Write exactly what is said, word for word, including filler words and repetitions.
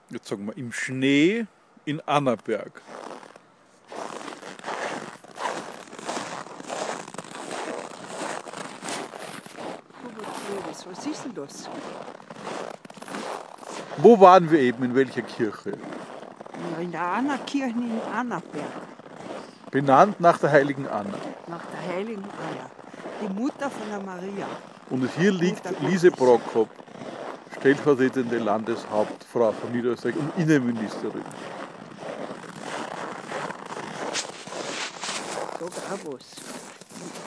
jetzt sagen wir, im Schnee in Annaberg. Was ist denn das? Wo waren wir eben, in welcher Kirche? Ja, in der Anna-Kirche in Annaberg, Benannt nach der heiligen Anna. nach der heiligen Anna, die Mutter von der Maria. Und hier liegt Mutter Lise Gottes. Prokop, stellvertretende Landeshauptfrau von Niederösterreich und Innenministerin. Sag auch was.